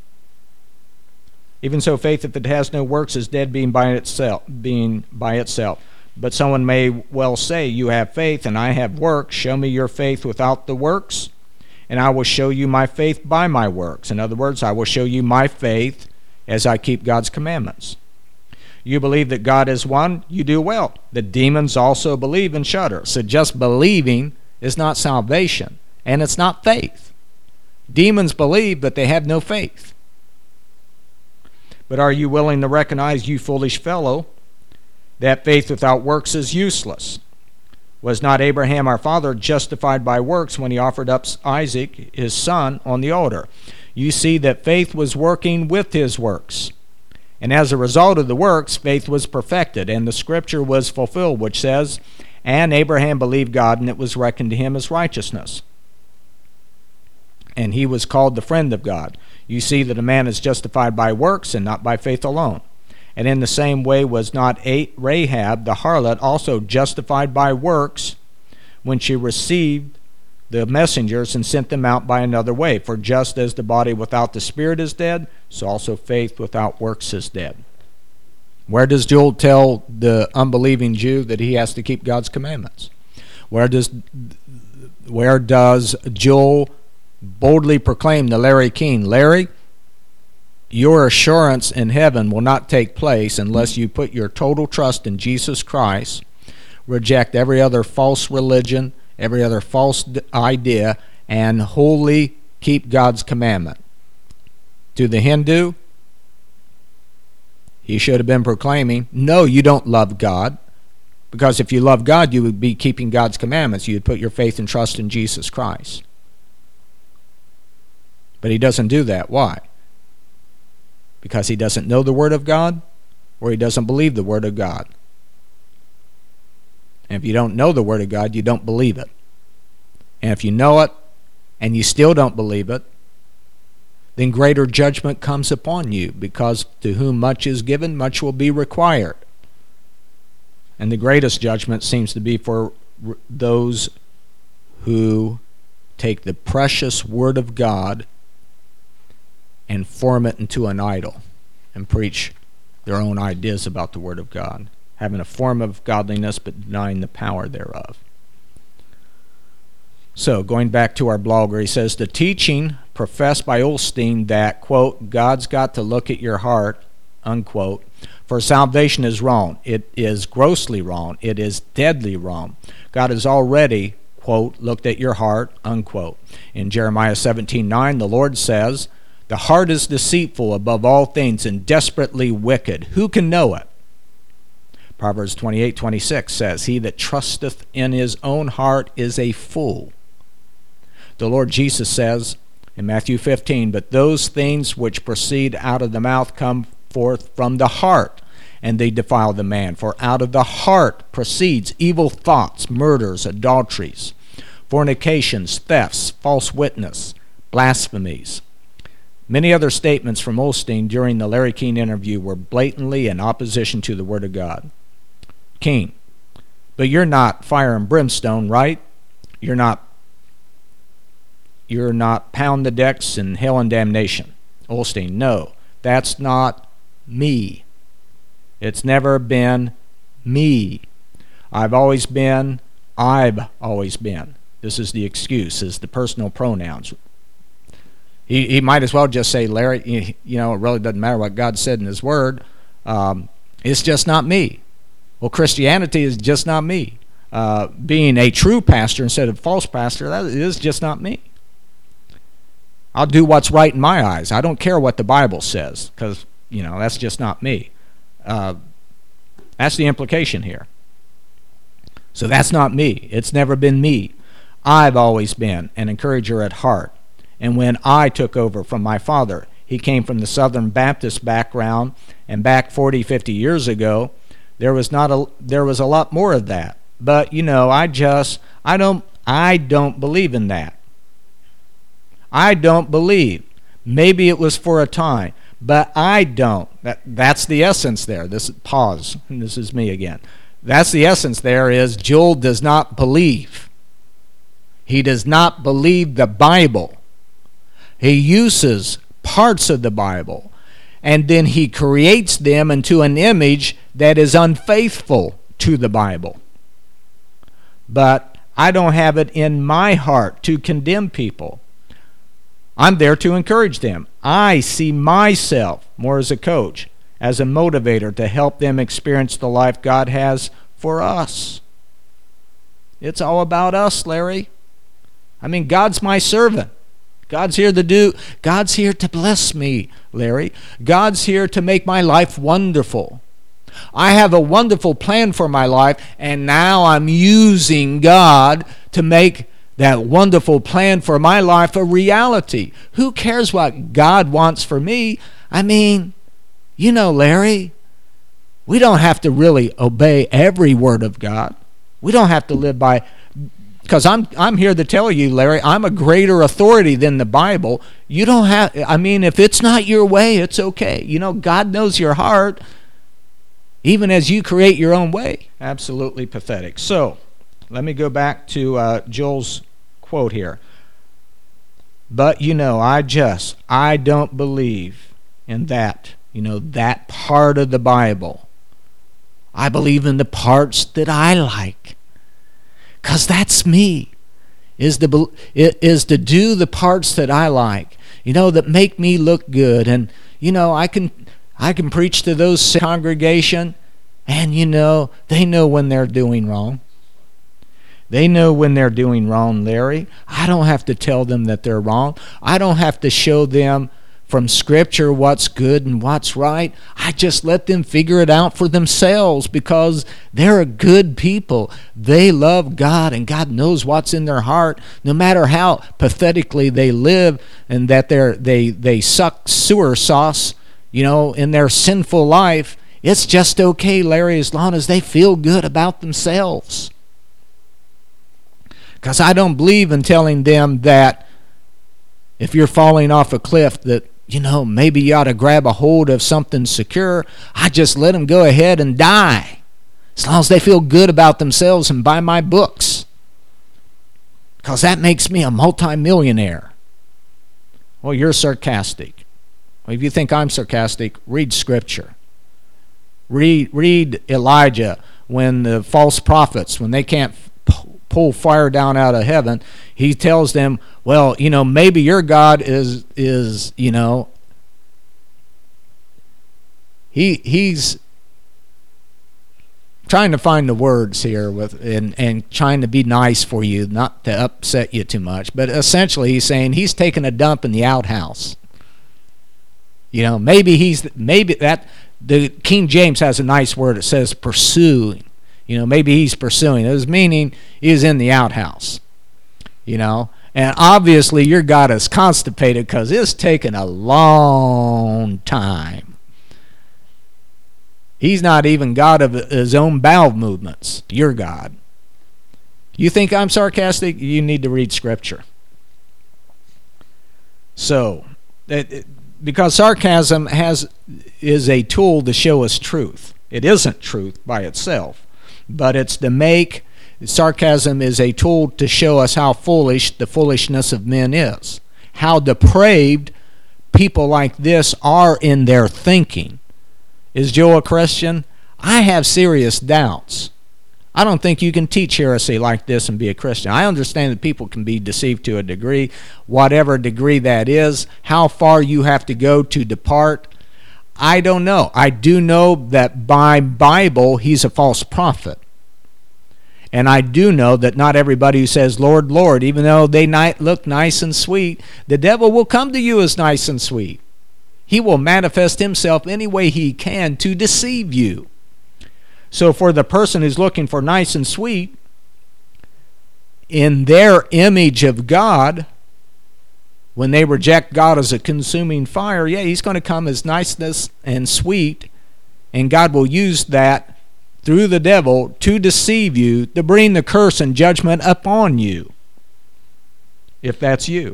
A: Even so faith, if it has no works, is dead being by itself, being by itself. But someone may well say, you have faith and I have works. Show me your faith without the works, and I will show you my faith by my works. In other words, I will show you my faith as I keep God's commandments. You believe that God is one, you do well. The demons also believe and shudder. So just believing is not salvation, and it's not faith. Demons believe, but they have no faith. But are you willing to recognize, you foolish fellow, that faith without works is useless? Was not Abraham our father justified by works when he offered up Isaac, his son, on the altar? You see that faith was working with his works. And as a result of the works, faith was perfected, and the scripture was fulfilled, which says, and Abraham believed God, and it was reckoned to him as righteousness. And he was called the friend of God. You see that a man is justified by works and not by faith alone. And in the same way was not Rahab the harlot also justified by works when she received the messengers and sent them out by another way? For just as the body without the spirit is dead, so also faith without works is dead. Where does Joel tell the unbelieving Jew that he has to keep God's commandments? Where does where does Joel boldly proclaim to Larry King, Larry, your assurance in heaven will not take place unless you put your total trust in Jesus Christ, reject every other false religion, every other false idea, and wholly keep God's commandment. To the Hindu, he should have been proclaiming, no, you don't love God, because if you love God, you would be keeping God's commandments. You would put your faith and trust in Jesus Christ. But he doesn't do that. Why? Because he doesn't know the Word of God, or he doesn't believe the Word of God. And if you don't know the Word of God, you don't believe it. And if you know it, and you still don't believe it, then greater judgment comes upon you, because to whom much is given, much will be required. And the greatest judgment seems to be for those who take the precious Word of God and form it into an idol and preach their own ideas about the Word of God, having a form of godliness but denying the power thereof. So, going back to our blogger, he says, the teaching professed by Osteen that, quote, God's got to look at your heart, unquote, for salvation is wrong. It is grossly wrong. It is deadly wrong. God has already, quote, looked at your heart, unquote. In Jeremiah seventeen nine, the Lord says, the heart is deceitful above all things and desperately wicked. Who can know it? Proverbs twenty-eight twenty-six says, he that trusteth in his own heart is a fool. The Lord Jesus says in Matthew fifteen, but those things which proceed out of the mouth come forth from the heart, and they defile the man. For out of the heart proceeds evil thoughts, murders, adulteries, fornications, thefts, false witness, blasphemies. Many other statements from Osteen during the Larry King interview were blatantly in opposition to the Word of God. King, but you're not fire and brimstone, right? You're not you're not pound the decks and hell and damnation. Osteen, no, that's not me. It's never been me. I've always been, I've always been. This is the excuse, is the personal pronouns. He, he might as well just say, Larry, you, you know, it really doesn't matter what God said in his Word. Um, it's just not me. Well, Christianity is just not me. Uh, being a true pastor instead of false pastor, that is just not me. I'll do what's right in my eyes. I don't care what the Bible says, because, you know, that's just not me. Uh, that's the implication here. So that's not me. It's never been me. I've always been an encourager at heart. And when I took over from my father, he came from the Southern Baptist background, and back forty, fifty years ago, there was not a there was a lot more of that. But, you know, I just I don't I don't believe in that. I don't believe. Maybe it was for a time, but I don't. That that's the essence there. This pause. This is me again. That's the essence there is Joel does not believe. He does not believe the Bible. He uses parts of the Bible, and then he creates them into an image that is unfaithful to the Bible. But I don't have it in my heart to condemn people. I'm there to encourage them. I see myself more as a coach, as a motivator to help them experience the life God has for us. It's all about us, Larry. I mean, God's my servant. God's here to do, God's here to bless me, Larry. God's here to make my life wonderful. I have a wonderful plan for my life, and now I'm using God to make that wonderful plan for my life a reality. Who cares what God wants for me? I mean, you know, Larry, we don't have to really obey every word of God. We don't have to live by, because I'm I'm here to tell you, Larry, I'm a greater authority than the Bible. You don't have, I mean, if it's not your way, it's okay. You know, God knows your heart, even as you create your own way. Absolutely pathetic. So, let me go back to uh, Joel's quote here. But, you know, I just, I don't believe in that, you know, that part of the Bible. I believe in the parts that I like. Because that's me, is to, is to do the parts that I like, you know, that make me look good. And, you know, I can I can preach to those congregation, and, you know, they know when they're doing wrong. They know when they're doing wrong, Larry. I don't have to tell them that they're wrong. I don't have to show them from Scripture what's good and what's right. I just let them figure it out for themselves, because they're a good people. They love God, and God knows what's in their heart, no matter how pathetically they live and that they're, they they suck sewer sauce, you know, in their sinful life. It's just okay, Larry, as long as they feel good about themselves. Because I don't believe in telling them that if you're falling off a cliff that, you know, maybe you ought to grab a hold of something secure. I just let them go ahead and die, as long as they feel good about themselves and buy my books, because that makes me a multimillionaire. Well, you're sarcastic. Well, if you think I'm sarcastic, read Scripture. Read, read Elijah, when the false prophets, when they can't pull fire down out of heaven, he tells them, well, you know, maybe your God is, is you know, he he's trying to find the words here with and, and trying to be nice for you, not to upset you too much. But essentially he's saying he's taking a dump in the outhouse. You know, maybe he's, maybe that, the King James has a nice word. It says pursuing. You know, maybe he's pursuing. It was meaning he's in the outhouse. You know, and obviously your God is constipated, because it's taken a long time. He's not even God of his own bowel movements. Your God. You think I'm sarcastic? You need to read Scripture. So, it, it, because sarcasm has is a tool to show us truth. It isn't truth by itself, but it's to make, sarcasm is a tool to show us how foolish the foolishness of men is, how depraved people like this are in their thinking. Is Joe a Christian? I have serious doubts. I don't think you can teach heresy like this and be a Christian. I understand that people can be deceived to a degree, whatever degree that is. How far you have to go to depart, I don't know. I do know that by Bible, he's a false prophet. And I do know that not everybody who says, Lord, Lord, even though they look nice and sweet, the devil will come to you as nice and sweet. He will manifest himself any way he can to deceive you. So for the person who's looking for nice and sweet, in their image of God, when they reject God as a consuming fire, yeah, he's going to come as niceness and sweet, and God will use that through the devil to deceive you, to bring the curse and judgment upon you, if that's you.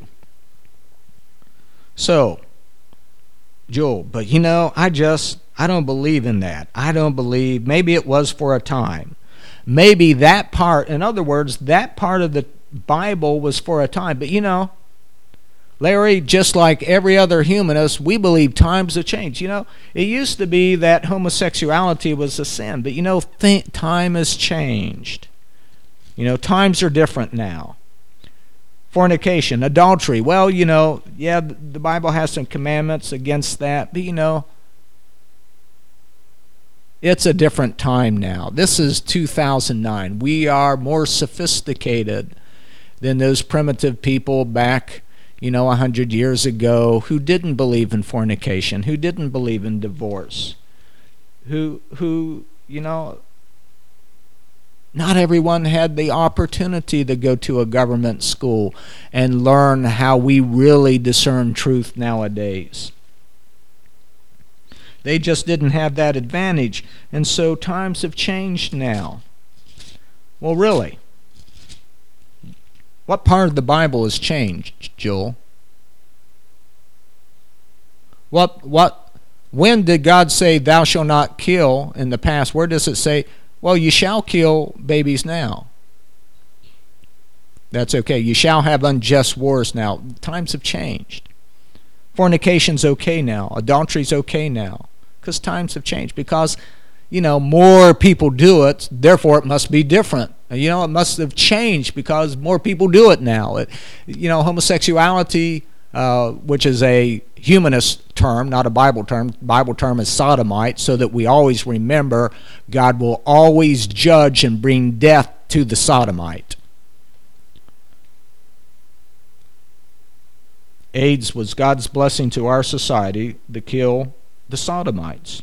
A: So, Joel, but you know, I just, I don't believe in that. I don't believe, maybe it was for a time. Maybe that part, in other words, that part of the Bible was for a time. But you know, Larry, just like every other humanist, we believe times have changed. You know, it used to be that homosexuality was a sin, but you know, th- time has changed. You know, times are different now. Fornication, adultery, well, you know, yeah, the Bible has some commandments against that, but you know, it's a different time now. This is two thousand nine. We are more sophisticated than those primitive people back, you know, a hundred years ago who didn't believe in fornication, who didn't believe in divorce, who, who, you know, not everyone had the opportunity to go to a government school and learn how we really discern truth nowadays. They just didn't have that advantage, and so times have changed now. Well, really, what part of the Bible has changed, Joel? What, what, when did God say, thou shalt not kill in the past? Where does it say, well, you shall kill babies now? That's okay. You shall have unjust wars now. Times have changed. Fornication's okay now. Adultery's okay now. Because times have changed. Because, you know, more people do it, therefore it must be different. You know, it must have changed because more people do it now. It, you know, homosexuality, uh, which is a humanist term, not a Bible term. Bible term is sodomite, so that we always remember God will always judge and bring death to the sodomite. AIDS was God's blessing to our society to kill the sodomites.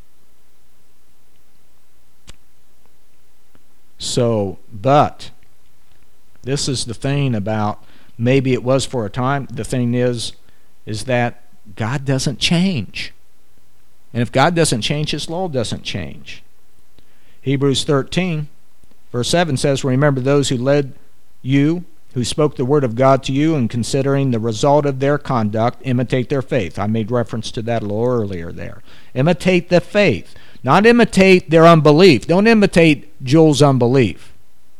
A: So, but this is the thing about maybe it was for a time. The thing is, is that God doesn't change. And if God doesn't change, His law doesn't change. Hebrews thirteen, verse seven says, remember those who led you, who spoke the word of God to you, and considering the result of their conduct, imitate their faith. I made reference to that a little earlier there. Imitate the faith. Not imitate their unbelief. Don't imitate Joel's unbelief.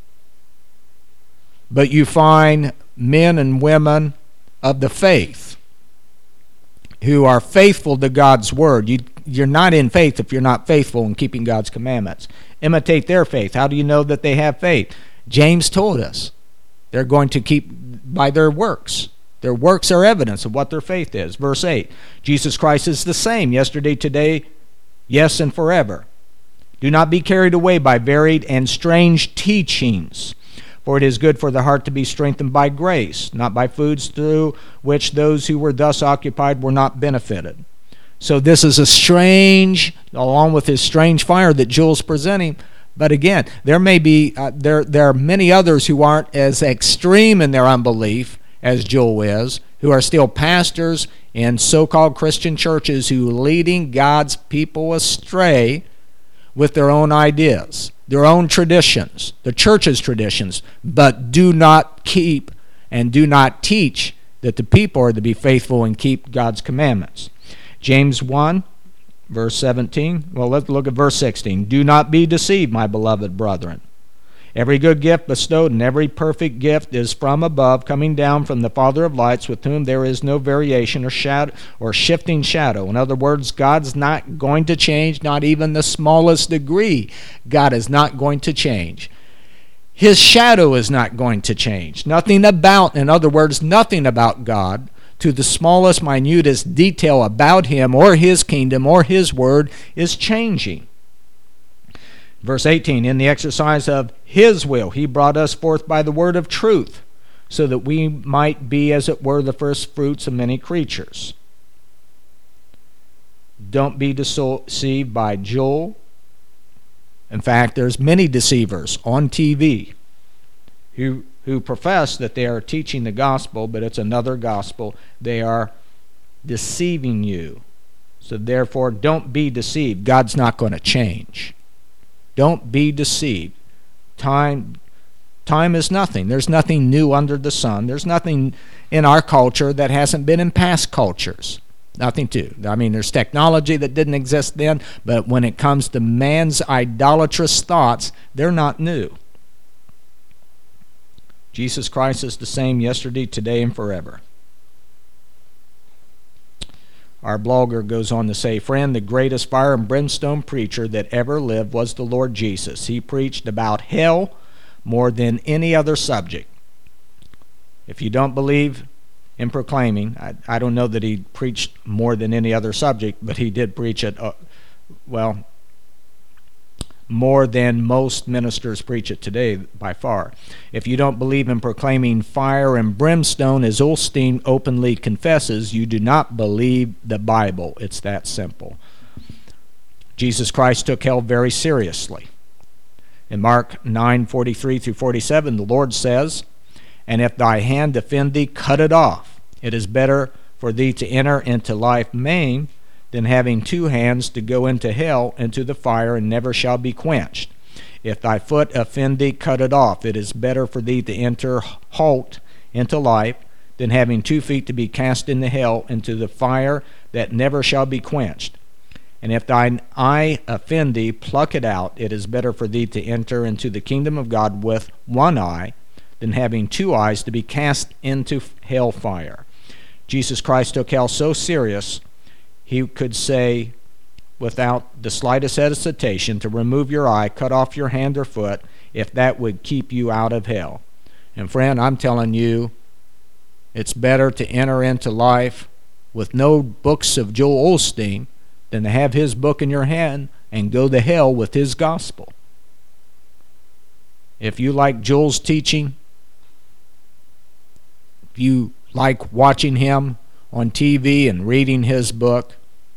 A: But you find men and women of the faith who are faithful to God's word. You, you're not in faith if you're not faithful in keeping God's commandments. Imitate their faith. How do you know that they have faith? James told us. They're going to keep by their works. Their works are evidence of what their faith is. Verse eight, Jesus Christ is the same yesterday, today, yes, and forever. Do not be carried away by varied and strange teachings, for it is good for the heart to be strengthened by grace, not by foods through which those who were thus occupied were not benefited. So this is a strange, along with his strange fire that Joel's presenting. But again, there may be uh, there there are many others who aren't as extreme in their unbelief as Joel is, who are still pastors in so-called Christian churches who are leading God's people astray with their own ideas, their own traditions, the church's traditions, but do not keep and do not teach that the people are to be faithful and keep God's commandments. James one, verse seventeen. Well, let's look at verse sixteen. Do not be deceived, my beloved brethren. Every good gift bestowed and every perfect gift is from above, coming down from the Father of lights, with whom there is no variation or shadow or shifting shadow. In other words, God's not going to change, not even the smallest degree. God is not going to change. His shadow is not going to change. Nothing about, in other words, nothing about God, to the smallest, minutest detail about him or his kingdom or his word, is changing. Verse eighteen, in the exercise of his will, he brought us forth by the word of truth, so that we might be, as it were, the first fruits of many creatures. Don't be deceived by Joel. In fact, there's many deceivers on T V who, who profess that they are teaching the gospel, but it's another gospel. They are deceiving you. So therefore, don't be deceived. God's not going to change. Don't be deceived. Time, time is nothing. There's nothing new under the sun. There's nothing in our culture that hasn't been in past cultures. Nothing to. I mean, there's technology that didn't exist then, but when it comes to man's idolatrous thoughts, they're not new. Jesus Christ is the same yesterday, today, and forever. Our blogger goes on to say, friend, the greatest fire and brimstone preacher that ever lived was the Lord Jesus. He preached about hell more than any other subject. If you don't believe in proclaiming, I, I don't know that he preached more than any other subject, but he did preach it, uh, well, more than most ministers preach it today by far. If you don't believe in proclaiming fire and brimstone, as Osteen openly confesses, you do not believe the Bible. It's that simple. Jesus Christ took hell very seriously. In Mark nine forty-three through forty-seven, the Lord says, and if thy hand offend thee, cut it off. It is better for thee to enter into life maimed than having two hands to go into hell, into the fire, and never shall be quenched. If thy foot offend thee, cut it off. It is better for thee to enter halt into life than having two feet to be cast into hell, into the fire that never shall be quenched. And if thine eye offend thee, pluck it out. It is better for thee to enter into the kingdom of God with one eye than having two eyes to be cast into hell fire. Jesus Christ took hell so serious, he could say, without the slightest hesitation, to remove your eye, cut off your hand or foot, if that would keep you out of hell. And friend, I'm telling you, it's better to enter into life with no books of Joel Osteen than to have his book in your hand and go to hell with his gospel. If you like Joel's teaching, if you like watching him on T V and reading his book,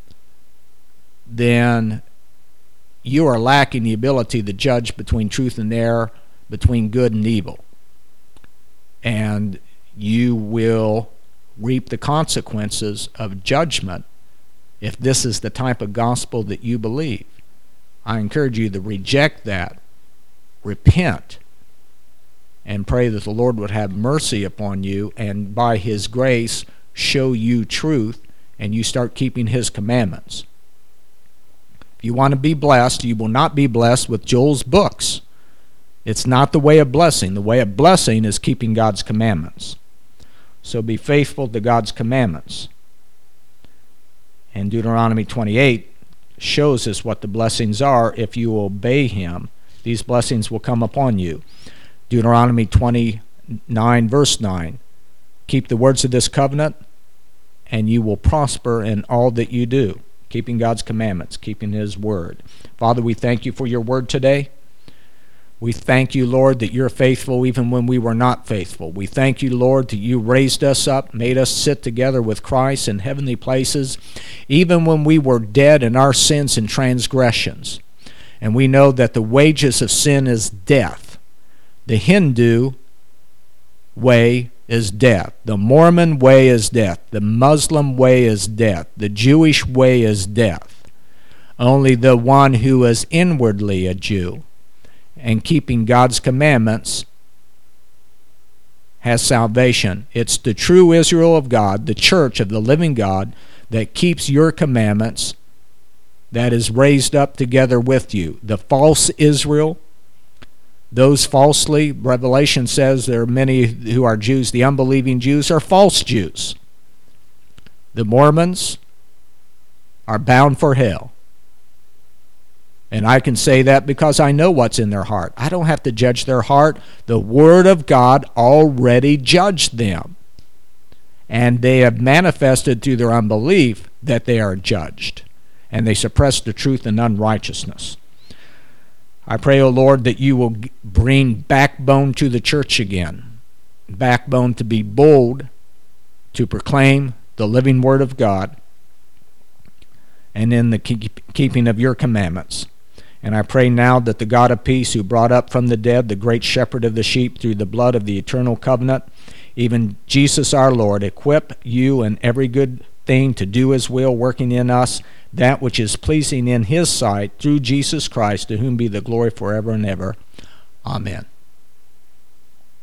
A: then you are lacking the ability to judge between truth and error, between good and evil. And you will reap the consequences of judgment if this is the type of gospel that you believe. I encourage you to reject that, repent, and pray that the Lord would have mercy upon you and by his grace show you truth and you start keeping his commandments. If you want to be blessed, you will not be blessed with Joel's books. It's not the way of blessing. The way of blessing is keeping God's commandments. So be faithful to God's commandments. And Deuteronomy twenty-eight shows us what the blessings are. If you obey him, these blessings will come upon you. Deuteronomy twenty-nine, verse nine. Keep the words of this covenant, and you will prosper in all that you do. Keeping God's commandments, keeping his word. Father, we thank you for your word today. We thank you, Lord, that you're faithful even when we were not faithful. We thank you, Lord, that you raised us up, made us sit together with Christ in heavenly places, even when we were dead in our sins and transgressions. And we know that the wages of sin is death. The Hindu way is death. The Mormon way is death. The Muslim way is death. The Jewish way is death. Only the one who is inwardly a Jew and keeping God's commandments has salvation. It's the true Israel of God, the church of the living God, that keeps your commandments, that is raised up together with you. The false Israel, those falsely, Revelation says there are many who are Jews. The unbelieving Jews are false Jews. The Mormons are bound for hell. And I can say that because I know what's in their heart. I don't have to judge their heart. The Word of God already judged them. And they have manifested through their unbelief that they are judged. And they suppress the truth in unrighteousness. I pray, O Lord, that you will bring backbone to the church again. Backbone to be bold, to proclaim the living word of God, and in the keep, keeping of your commandments. And I pray now that the God of peace, who brought up from the dead the great shepherd of the sheep through the blood of the eternal covenant, even Jesus our Lord, equip you in every good thing to do his will, working in us that which is pleasing in his sight, through Jesus Christ, to whom be the glory forever and ever. Amen.